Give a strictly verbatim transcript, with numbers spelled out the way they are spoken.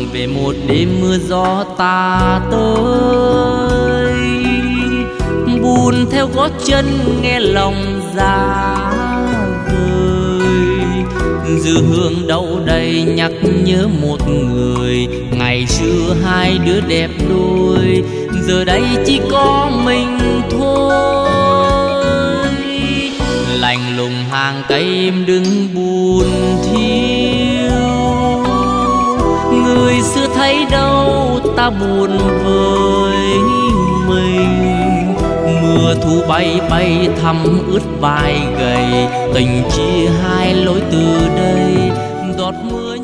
về một đêm mưa gió ta tới, buồn theo gót chân nghe lòng giá vời. Dư hương đâu đây nhắc nhớ một người, ngày xưa hai đứa đẹp đôi, giờ đây chỉ có mình thôi. Lạnh lùng hàng cây em đứng buồn thiêu, người xưa thấy đâu ta buồn với mình. Mưa thu bay bay thăm ướt vai gầy, tình chia hai lối từ đây. Giọt mưa